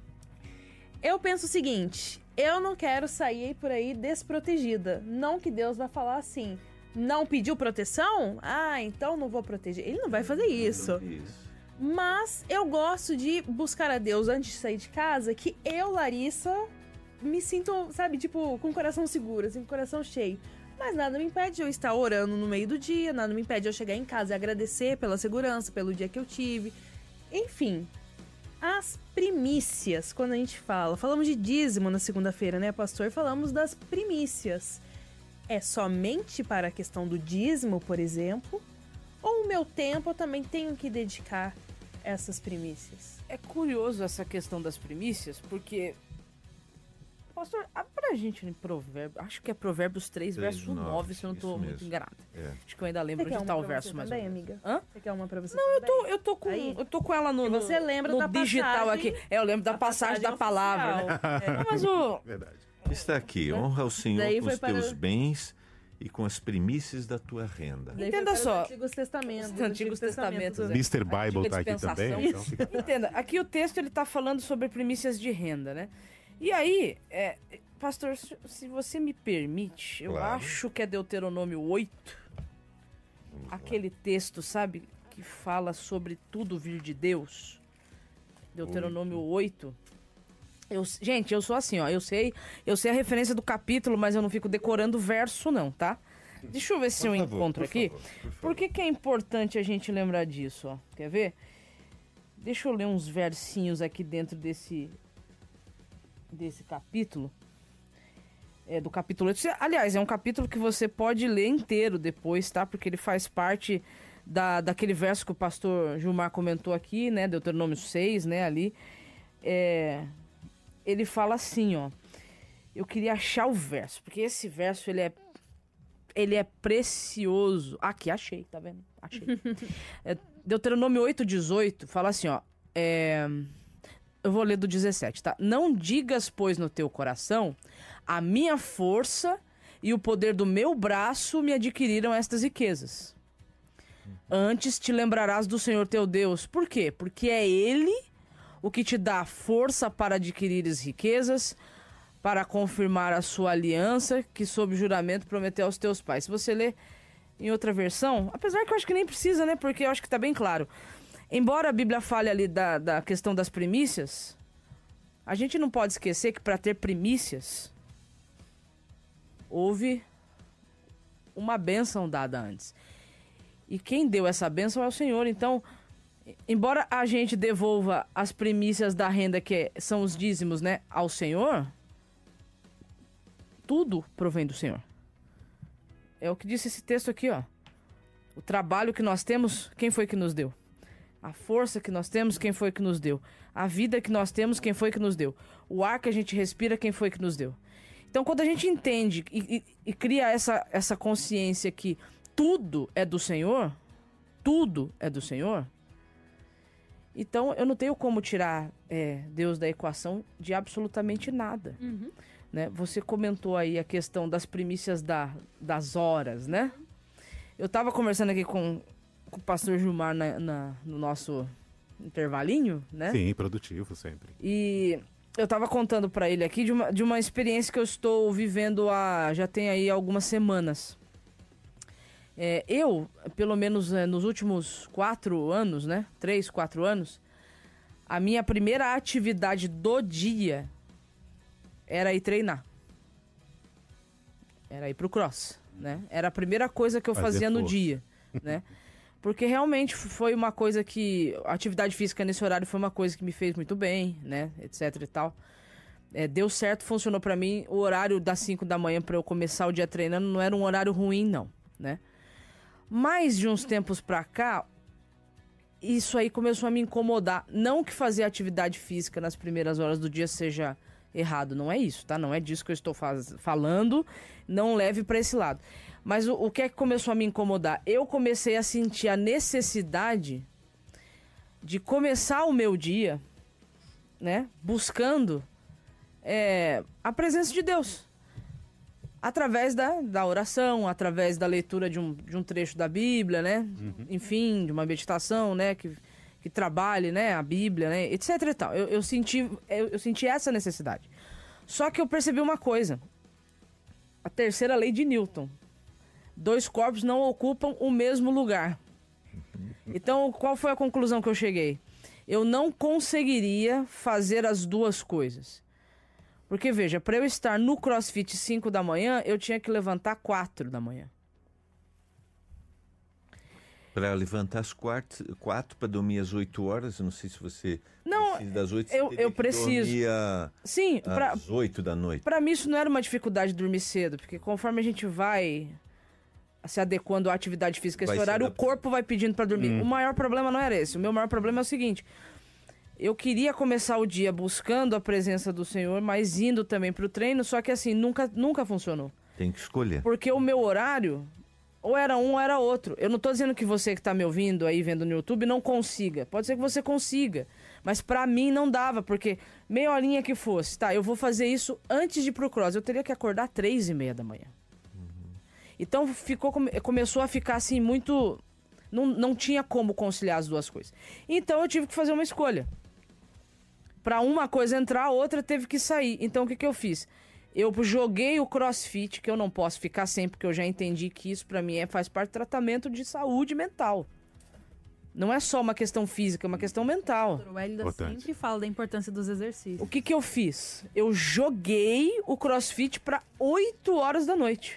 Eu penso o seguinte, eu não quero sair por aí desprotegida. Não que Deus vai falar assim, não pediu proteção? Ah, então não vou proteger. Ele não vai fazer isso. Mas eu gosto de buscar a Deus antes de sair de casa, que eu, Larissa, me sinto, sabe, tipo, com o coração seguro, assim, com o coração cheio. Mas nada me impede de eu estar orando no meio do dia, nada me impede de eu chegar em casa e agradecer pela segurança, pelo dia que eu tive. Enfim, as primícias, quando a gente falamos de dízimo na segunda-feira, né, pastor? Falamos das primícias. É somente para a questão do dízimo, por exemplo? Ou o meu tempo eu também tenho que dedicar a essas primícias? É curioso essa questão das primícias, porque... Pastor, abre pra gente em Provérbios, acho que é Provérbios 3, verso 9, se eu não tô muito enganado. Acho que eu ainda lembro onde tá o verso mais ou menos. Amiga? Hã? Você quer uma pra você Não, também? eu tô com ela no você lembra da digital passagem, aqui. Eu lembro da passagem da palavra, né? Mas o... Verdade. Está aqui, honra o Senhor Daí com foi os para- teus bens e com as primícias da tua renda. Daí Entenda foi para só. Os Antigos Testamentos. Os Antigos Testamentos, né? Mr. Bible Antiga tá aqui dispensação. também, então fica... Entenda, aqui o texto ele tá falando sobre primícias de renda, né? E aí, pastor, se você me permite, eu Claro. acho que é Deuteronômio 8, aquele texto, sabe, que fala sobre tudo vir de Deus. Deuteronômio 8. Gente, eu sou assim, ó, eu sei a referência do capítulo, mas eu não fico decorando o verso não, tá? Deixa eu ver se eu encontro aqui. Por que é importante a gente lembrar disso, ó? Quer ver? Deixa eu ler uns versinhos aqui dentro desse capítulo. Do capítulo 8. Aliás, é um capítulo que você pode ler inteiro depois, tá? Porque ele faz parte daquele verso que o pastor Gilmar comentou aqui, né? Deuteronômio 6, né? Ali. Ele fala assim, ó. Eu queria achar o verso, porque esse verso, ele é precioso. Aqui, achei, tá vendo? Achei. Deuteronômio 8:18 fala assim, ó. Eu vou ler do 17, tá? Não digas, pois, no teu coração, a minha força e o poder do meu braço me adquiriram estas riquezas. Antes te lembrarás do Senhor teu Deus. Por quê? Porque é Ele o que te dá força para adquirires riquezas, para confirmar a sua aliança, que sob juramento prometeu aos teus pais. Se você ler em outra versão, apesar que eu acho que nem precisa, né? Porque eu acho que tá bem claro. Embora a Bíblia fale ali da questão das primícias, a gente não pode esquecer que para ter primícias, houve uma bênção dada antes. E quem deu essa bênção é o Senhor. Então, embora a gente devolva as primícias da renda, que são os dízimos, né, ao Senhor, tudo provém do Senhor. É o que disse esse texto aqui, ó. O trabalho que nós temos, quem foi que nos deu? A força que nós temos, quem foi que nos deu? A vida que nós temos, quem foi que nos deu? O ar que a gente respira, quem foi que nos deu? Então, quando a gente entende e cria essa consciência que tudo é do Senhor, então eu não tenho como tirar Deus da equação de absolutamente nada. Né? Você comentou aí a questão das primícias das horas, né? Eu estava conversando aqui com o pastor Gilmar no nosso intervalinho, né? Sim, produtivo sempre. E eu estava contando para ele aqui de uma experiência que eu estou vivendo já tem aí algumas semanas. Eu, pelo menos nos últimos 4 anos, né? 3, 4 anos, a minha primeira atividade do dia era ir treinar. Era ir pro cross, né? Era a primeira coisa que eu fazia no dia, né? Porque realmente foi uma coisa que... A atividade física nesse horário foi uma coisa que me fez muito bem, né? Etc e tal. Deu certo, funcionou pra mim. O horário das 5 da manhã pra eu começar o dia treinando não era um horário ruim, não, né? Mas de uns tempos pra cá, isso aí começou a me incomodar. Não que fazer atividade física nas primeiras horas do dia seja errado, não é isso, tá? Não é disso que eu estou falando, não leve pra esse lado. Mas o que é que começou a me incomodar? Eu comecei a sentir a necessidade de começar o meu dia, né? Buscando a presença de Deus. Através da oração, através da leitura de um trecho da Bíblia, né? Enfim, de uma meditação, né? Que trabalhe, né? A Bíblia, né? Etc e tal. Eu senti essa necessidade. Só que eu percebi uma coisa. A terceira lei de Newton. 2 corpos não ocupam o mesmo lugar. Então, qual foi a conclusão que eu cheguei? Eu não conseguiria fazer as duas coisas. Porque, veja, para eu estar no CrossFit 5 da manhã, eu tinha que levantar 4 da manhã. Para levantar às 4 para dormir às 8 horas, eu não sei se você precisa das 8, eu preciso. Dormir Sim, às 8 da noite. Para mim isso não era uma dificuldade de dormir cedo, porque conforme a gente vai se adequando à atividade física esse horário, o corpo vai pedindo para dormir. O maior problema não era esse. O meu maior problema é o seguinte: eu queria começar o dia buscando a presença do Senhor, mas indo também pro treino, só que assim, nunca funcionou. Tem que escolher. Porque o meu horário, ou era um ou era outro. Eu não tô dizendo que você que tá me ouvindo aí, vendo no YouTube, não consiga. Pode ser que você consiga. Mas pra mim não dava, porque meia horinha que fosse, tá, eu vou fazer isso antes de ir pro cross. Eu teria que acordar 3:30 da manhã. Então começou a ficar assim muito... Não tinha como conciliar as duas coisas. Então eu tive que fazer uma escolha. Pra uma coisa entrar, a outra teve que sair. Então o que eu fiz? Eu joguei o CrossFit, que eu não posso ficar sem, porque eu já entendi que isso pra mim faz parte do tratamento de saúde mental. Não é só uma questão física, é uma questão mental. O Hélida sempre fala da importância dos exercícios. O que eu fiz? Eu joguei o CrossFit pra 8 horas da noite.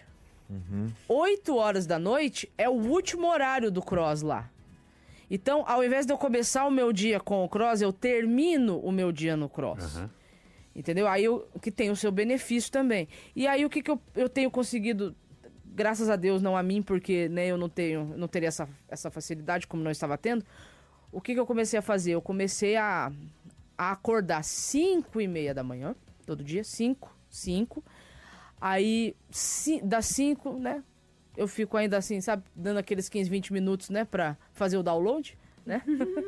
8 horas da noite é o último horário do cross lá. Então, ao invés de eu começar o meu dia com o cross, eu termino o meu dia no cross. Entendeu? Aí que tem o seu benefício também. E aí o que eu tenho conseguido, graças a Deus, não a mim, porque né, eu não teria essa facilidade como não estava tendo. O que eu comecei a fazer? Eu comecei a acordar 5:30 da manhã, todo dia, 5. Aí, das 5, né? Eu fico ainda assim, sabe? Dando aqueles 15, 20 minutos, né? Pra fazer o download, né?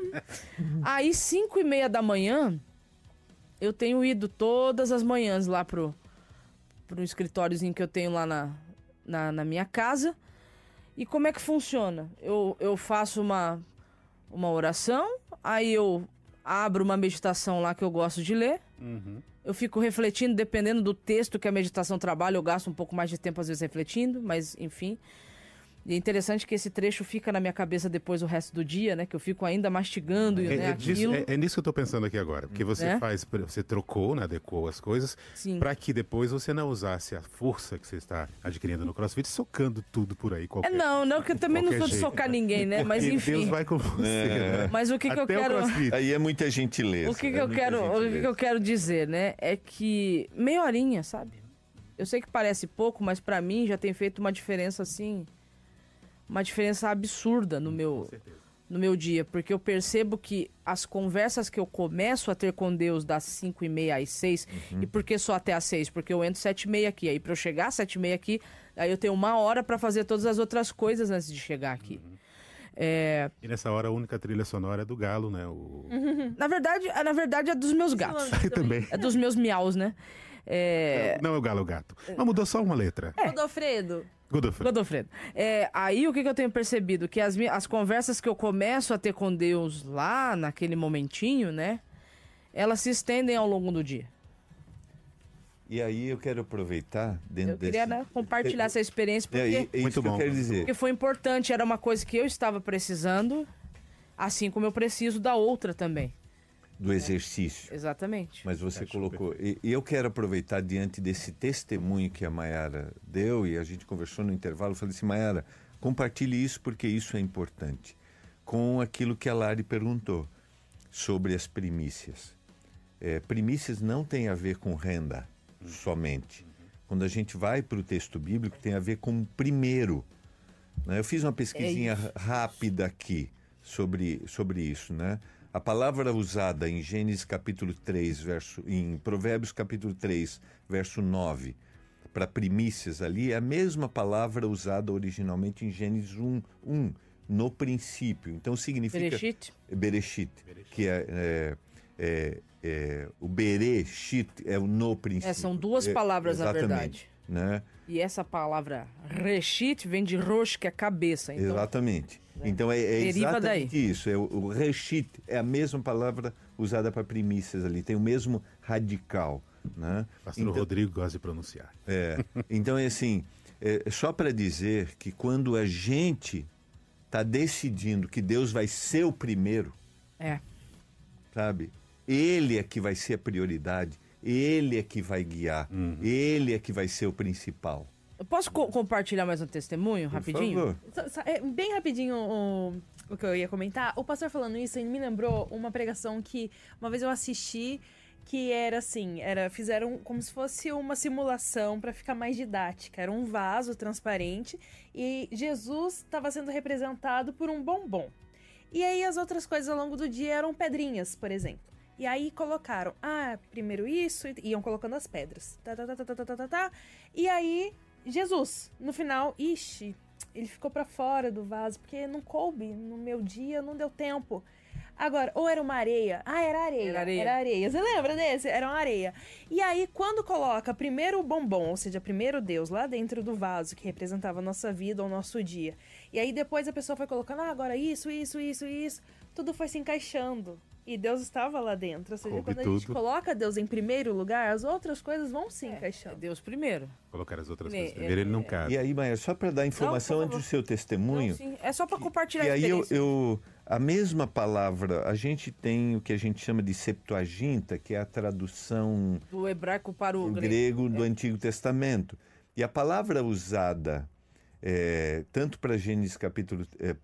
Aí, 5:30 da manhã, eu tenho ido todas as manhãs lá pro escritóriozinho que eu tenho lá na minha casa. E como é que funciona? Eu faço uma oração, aí eu abro uma meditação lá que eu gosto de ler. Eu fico refletindo, dependendo do texto que a meditação trabalha, eu gasto um pouco mais de tempo às vezes refletindo, mas enfim. E é interessante que esse trecho fica na minha cabeça depois o resto do dia, né? Que eu fico ainda mastigando aquilo. É nisso que eu tô pensando aqui agora. Porque você trocou, né, adequou as coisas, para que depois você não usasse a força que você está adquirindo no CrossFit, socando tudo por aí. Não, que eu também não sou de socar ninguém, né? Mas enfim. Deus vai com você, né? Mas o que eu quero... Aí é muita gentileza. O que eu quero dizer, né? É que meia horinha, sabe? Eu sei que parece pouco, mas pra mim já tem feito uma diferença assim... Uma diferença absurda no meu dia, porque eu percebo que as conversas que eu começo a ter com Deus das 5:30 às 6, e por que só até às 6? Porque eu entro 7:30 aqui, aí pra eu chegar às 7:30 aqui, aí eu tenho 1 hora pra fazer todas as outras coisas antes de chegar aqui. E nessa hora a única trilha sonora é do galo, né? Na verdade é dos meus gatos. Também. É dos meus miaus, né? Não é o galo, é o gato. Mas mudou só uma letra. Godofredo. Aí o que eu tenho percebido? Que as conversas que eu começo a ter com Deus lá, naquele momentinho, né? Elas se estendem ao longo do dia. E aí eu quero aproveitar dentro Eu queria compartilhar essa experiência, porque, isso Muito que eu bom. quero dizer. porque foi importante, era uma coisa que eu estava precisando, assim como eu preciso da outra também. Do exercício. Exatamente. Mas você Acho colocou. E eu quero aproveitar diante desse testemunho que a Maiara deu, e a gente conversou no intervalo, eu falei assim, Maiara, compartilhe isso porque isso é importante. Com aquilo que a Lari perguntou sobre as primícias. Primícias não tem a ver com renda somente. Quando a gente vai para o texto bíblico, tem a ver com primeiro. Né? Eu fiz uma pesquisinha rápida aqui sobre isso, né? A palavra usada em Gênesis capítulo 3, em Provérbios capítulo 3, verso 9, para primícias ali, é a mesma palavra usada originalmente em Gênesis 1, no princípio. Então significa... Bereshit, que o Bereshit é o no princípio. São duas palavras, na verdade. Né? E essa palavra reshit vem de rosh, que é cabeça. Então, Exatamente. Então é deriva exatamente daí. isso. O reshit é a mesma palavra usada para primícias ali. Tem o mesmo radical. Né? Pastor Rodrigo gosta de pronunciar. Então é assim, só para dizer que quando a gente está decidindo que Deus vai ser o primeiro, sabe? Ele é que vai ser a prioridade, ele é que vai guiar, ele é que vai ser o principal. Eu posso compartilhar mais um testemunho, rapidinho? Por favor. Bem rapidinho o que eu ia comentar. O pastor falando isso, ele me lembrou uma pregação que uma vez eu assisti, que era assim, fizeram como se fosse uma simulação para ficar mais didática. Era um vaso transparente e Jesus estava sendo representado por um bombom. E aí as outras coisas ao longo do dia eram pedrinhas, por exemplo. E aí colocaram, primeiro isso, e iam colocando as pedras. E aí, Jesus, no final, ele ficou pra fora do vaso, porque não coube no meu dia, não deu tempo. Agora, ou era uma areia. Era areia. Era areia. Você lembra desse? Era uma areia. E aí, quando coloca primeiro o bombom, ou seja, primeiro Deus, lá dentro do vaso, que representava a nossa vida, o nosso dia. E aí, depois a pessoa foi colocando, agora isso. Tudo foi se encaixando. E Deus estava lá dentro. Ou seja, Coube quando a gente coloca Deus em primeiro lugar, as outras coisas vão se encaixando. Deus primeiro. Colocar as outras coisas primeiro, ele não cabe. E aí, Maia, só para dar informação antes do seu testemunho... Não, sim. É só para compartilhar e a aí experiência. a mesma palavra, a gente tem o que a gente chama de Septuaginta, que é a tradução do hebraico para o grego do Antigo Testamento. E a palavra usada tanto para Gênesis capítulo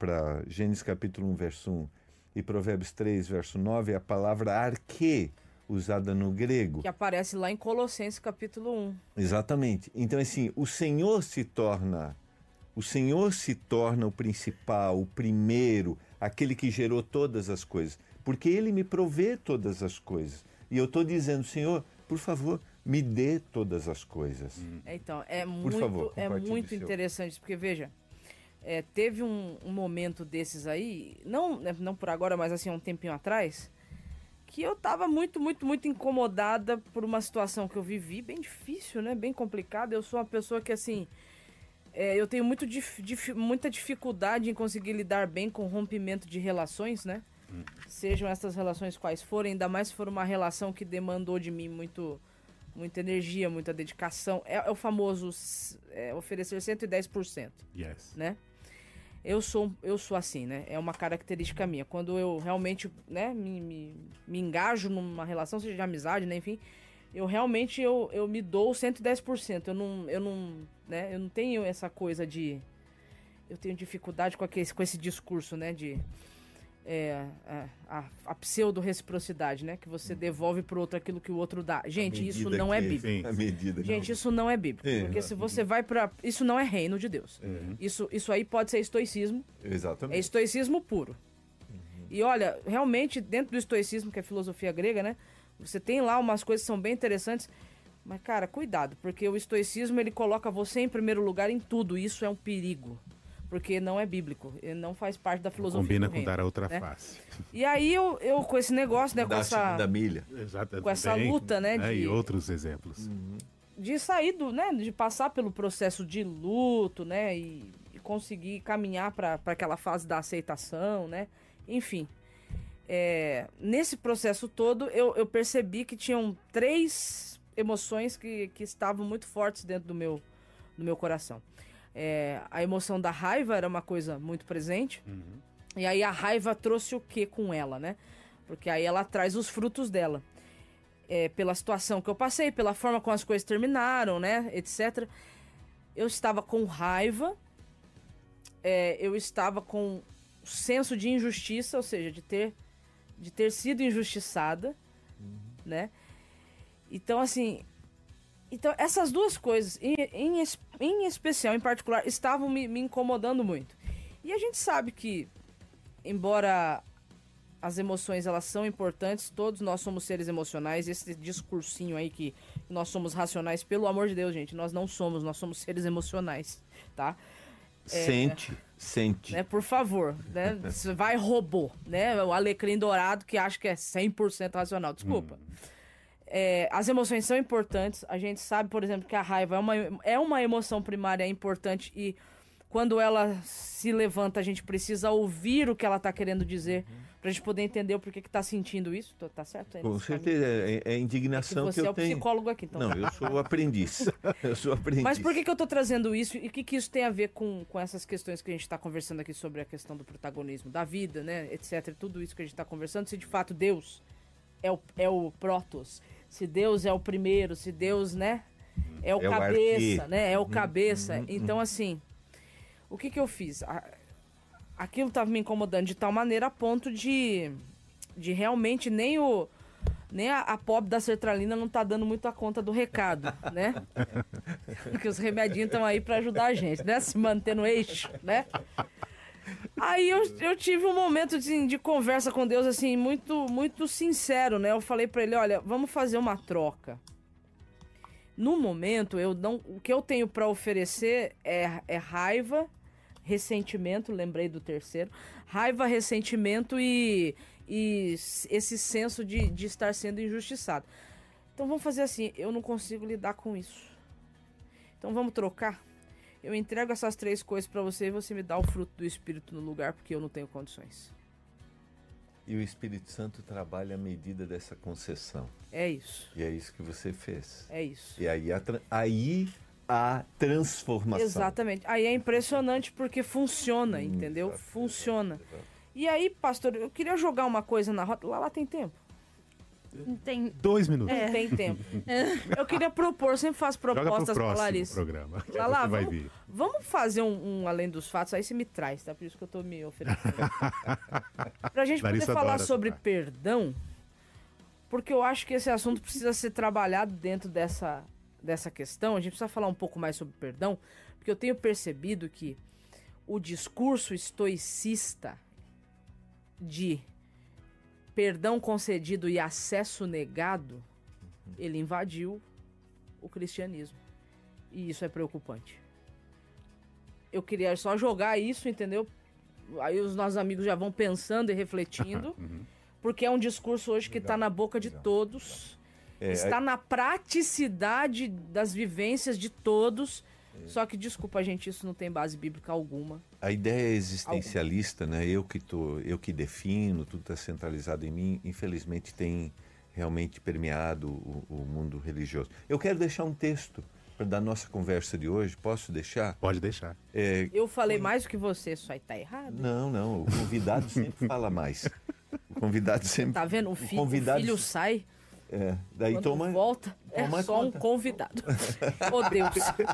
1, verso 1 e Provérbios 3, verso 9, é a palavra arque, usada no grego. Que aparece lá em Colossenses capítulo 1. Exatamente. Então, assim, o Senhor se torna o principal, o primeiro, aquele que gerou todas as coisas. Porque Ele me provê todas as coisas. E eu estou dizendo, Senhor, por favor, me dê todas as coisas. Então, Por favor, muito interessante, porque veja, teve um momento desses aí, não por agora, mas assim, um tempinho atrás, que eu tava muito incomodada por uma situação que eu vivi, bem difícil, né? Bem complicada. Eu sou uma pessoa que, assim, eu tenho muita dificuldade em conseguir lidar bem com rompimento de relações, né? Sejam essas relações quais forem, ainda mais se for uma relação que demandou de mim muita energia, muita dedicação. É o famoso oferecer 110%. Yes. Né? Eu sou assim, né? É uma característica minha. Quando eu realmente, né, me engajo numa relação, seja de amizade, né, enfim, eu realmente eu me dou 110%. Eu não tenho essa coisa de... Eu tenho dificuldade com esse discurso, né, de... a pseudo-reciprocidade, né? Que você devolve pro outro aquilo que o outro dá. Gente, isso não é bíblico. Gente, isso não é bíblico. Porque se você vai pra... Isso não é reino de Deus. Isso aí pode ser estoicismo. Exatamente. É estoicismo puro. E olha, realmente, dentro do estoicismo, que é filosofia grega, né? Você tem lá umas coisas que são bem interessantes. Mas, cara, cuidado. Porque o estoicismo, ele coloca você em primeiro lugar em tudo. E isso é um perigo. Porque não é bíblico, ele não faz parte da filosofia. Combina do com reino, dar a outra né? face. E aí eu com esse negócio, né, com essa milha. Exato, com essa luta, né, E outros exemplos. De sair de passar pelo processo de luto, né, e conseguir caminhar para aquela fase da aceitação, né, enfim. Nesse processo todo, eu percebi que tinham três emoções que estavam muito fortes dentro do meu coração. A emoção da raiva era uma coisa muito presente. E aí a raiva trouxe o que com ela, né? Porque aí ela traz os frutos dela. Pela situação que eu passei, pela forma como as coisas terminaram, né? Etc. Eu estava com raiva. Eu estava com senso de injustiça, ou seja, de ter sido injustiçada, né? Então, assim... Então, essas duas coisas, em especial, em particular, estavam me incomodando muito. E a gente sabe que, embora as emoções, elas são importantes, todos nós somos seres emocionais, esse discursinho aí que nós somos racionais, pelo amor de Deus, gente, nós não somos, nós somos seres emocionais, tá? Sente. Né, por favor, né? Vai robô, né? O alecrim dourado que acha que é 100% racional, desculpa. As emoções são importantes. A gente sabe, por exemplo, que a raiva é uma emoção primária importante e quando ela se levanta, a gente precisa ouvir o que ela está querendo dizer pra gente poder entender o porquê que tá sentindo isso. Tá certo? Com certeza, é a indignação que eu tenho. Você é o psicólogo aqui, então. Não, eu sou o aprendiz. Mas por que eu tô trazendo isso e o que isso tem a ver com essas questões que a gente tá conversando aqui sobre a questão do protagonismo da vida, né, etc. Tudo isso que a gente tá conversando, se de fato Deus é o Protos, se Deus é o primeiro, se Deus, né, é o cabeça, né, é o cabeça. Então, assim, o que eu fiz? Aquilo tava me incomodando de tal maneira a ponto de realmente nem a pobre da sertralina não tá dando muito a conta do recado, né? Porque os remedinhos estão aí pra ajudar a gente, né? Se manter no eixo, né? Aí eu tive um momento de conversa com Deus, assim, muito, muito sincero, né? Eu falei pra ele, olha, vamos fazer uma troca. No momento, o que eu tenho pra oferecer é raiva, ressentimento, lembrei do terceiro, raiva, ressentimento e esse senso de estar sendo injustiçado. Então vamos fazer assim, eu não consigo lidar com isso. Então vamos trocar? Eu entrego essas 3 coisas pra você e você me dá o fruto do Espírito no lugar, porque eu não tenho condições. E o Espírito Santo trabalha à medida dessa concessão. É isso. E é isso que você fez. É isso. E aí a transformação. Exatamente. Aí é impressionante porque funciona, entendeu? Exato, Funciona. exato. E aí, pastor, eu queria jogar uma coisa na roda. Lá tem tempo? Tem... 2 minutos. Não tem tempo. Eu queria propor, sempre faço propostas pra Larissa. Programa. Lá, Vai vir. vamos fazer um Além dos Fatos, aí você me traz, tá? Por isso que eu tô me oferecendo. Pra gente Larissa poder falar adora sobre essa parte. perdão, porque eu acho que esse assunto precisa ser trabalhado dentro dessa questão. A gente precisa falar um pouco mais sobre perdão, porque eu tenho percebido que o discurso estoicista de perdão concedido e acesso negado, ele invadiu o cristianismo. E isso é preocupante. Eu queria só jogar isso, entendeu? Aí os nossos amigos já vão pensando e refletindo, porque é um discurso hoje que está na boca de todos, está na praticidade das vivências de todos. Só que, desculpa, gente, isso não tem base bíblica alguma. A ideia existencialista, né? Eu que defino, tudo está centralizado em mim, infelizmente tem realmente permeado o mundo religioso. Eu quero deixar um texto da nossa conversa de hoje. Posso deixar? Pode deixar. Eu falei mais do que você, isso aí tá errado. Não. O convidado sempre fala mais. O convidado sempre... Tá vendo? O filho sai... daí quando toma, volta, toma só conta. um convidado. Oh, Deus.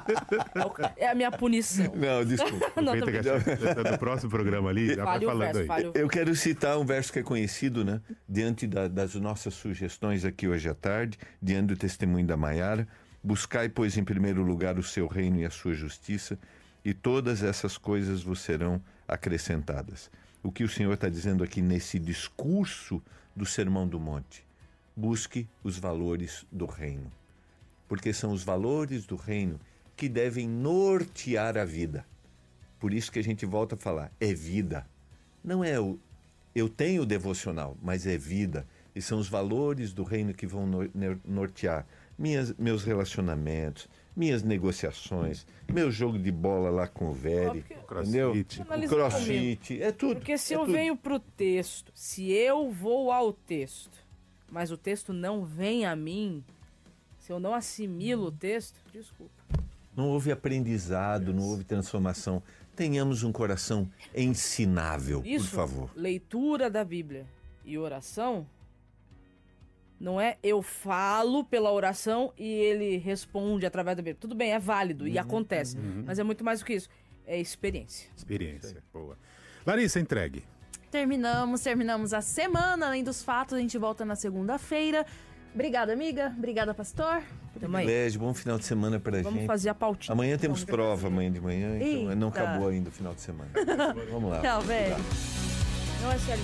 É a minha punição. Não, desculpa. Não, Aproveita tô... que a do próximo programa ali, já vai Fale o falando verso, aí. fale o... Eu quero citar um verso que é conhecido, né? Diante das nossas sugestões aqui hoje à tarde, diante do testemunho da Maiara. Buscai, pois, em primeiro lugar o seu reino e a sua justiça, e todas essas coisas vos serão acrescentadas. O que o Senhor está dizendo aqui nesse discurso do Sermão do Monte? Busque os valores do reino. Porque são os valores do reino que devem nortear a vida. Por isso que a gente volta a falar, é vida. Não é eu tenho o devocional, mas é vida. E são os valores do reino que vão nortear meus relacionamentos, minhas negociações, meu jogo de bola lá com o Veri, entendeu? O crossfit, é tudo. Porque se eu venho pro texto, se eu vou ao texto, mas o texto não vem a mim, Se eu não assimilo o texto, desculpa. Não houve aprendizado, não houve transformação. Tenhamos um coração ensinável, Isso, por favor. leitura da Bíblia e oração, não é eu falo pela oração e ele responde através da Bíblia. Tudo bem, é válido e acontece, mas é muito mais do que isso. É experiência. Experiência, boa. Larissa, entregue. Terminamos a semana, além dos fatos, a gente volta na segunda-feira. Obrigada, amiga. Obrigada, pastor. Tamo aí. Beijo, bom final de semana pra gente. Vamos fazer a pautinha. Amanhã temos prova, amanhã de manhã, então não Eita. acabou ainda o final de semana. Vamos lá. Tchau, velho. Não é sério.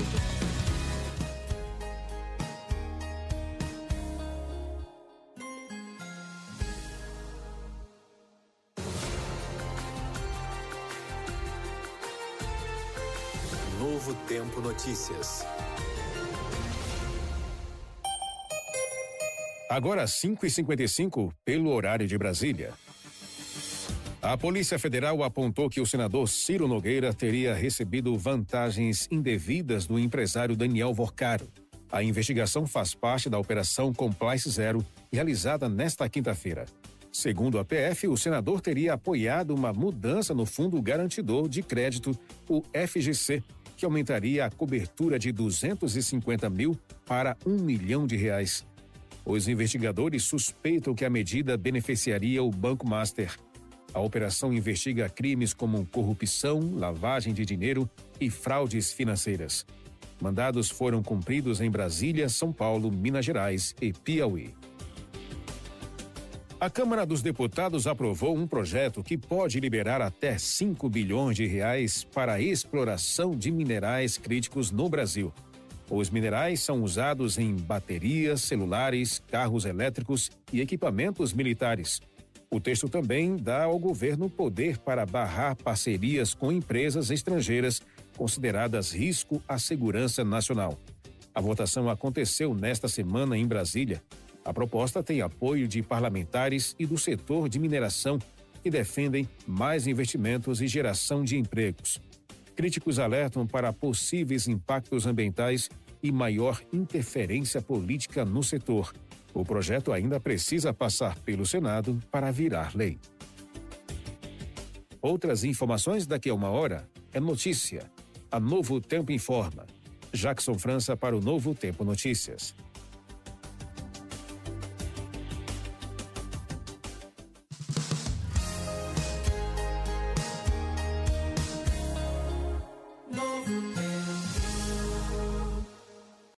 Novo Tempo Notícias. Agora 5h55, pelo horário de Brasília. A Polícia Federal apontou que o senador Ciro Nogueira teria recebido vantagens indevidas do empresário Daniel Vorcaro. A investigação faz parte da Operação Compliance Zero, realizada nesta quinta-feira. Segundo a PF, o senador teria apoiado uma mudança no Fundo Garantidor de Crédito, o FGC, que aumentaria a cobertura de 250 mil para R$1 milhão. Os investigadores suspeitam que a medida beneficiaria o Banco Master. A operação investiga crimes como corrupção, lavagem de dinheiro e fraudes financeiras. Mandados foram cumpridos em Brasília, São Paulo, Minas Gerais e Piauí. A Câmara dos Deputados aprovou um projeto que pode liberar até 5 bilhões de reais para a exploração de minerais críticos no Brasil. Os minerais são usados em baterias, celulares, carros elétricos e equipamentos militares. O texto também dá ao governo poder para barrar parcerias com empresas estrangeiras consideradas risco à segurança nacional. A votação aconteceu nesta semana em Brasília. A proposta tem apoio de parlamentares e do setor de mineração, que defendem mais investimentos e geração de empregos. Críticos alertam para possíveis impactos ambientais e maior interferência política no setor. O projeto ainda precisa passar pelo Senado para virar lei. Outras informações daqui a uma hora é notícia. A Novo Tempo informa. Jackson França para o Novo Tempo Notícias.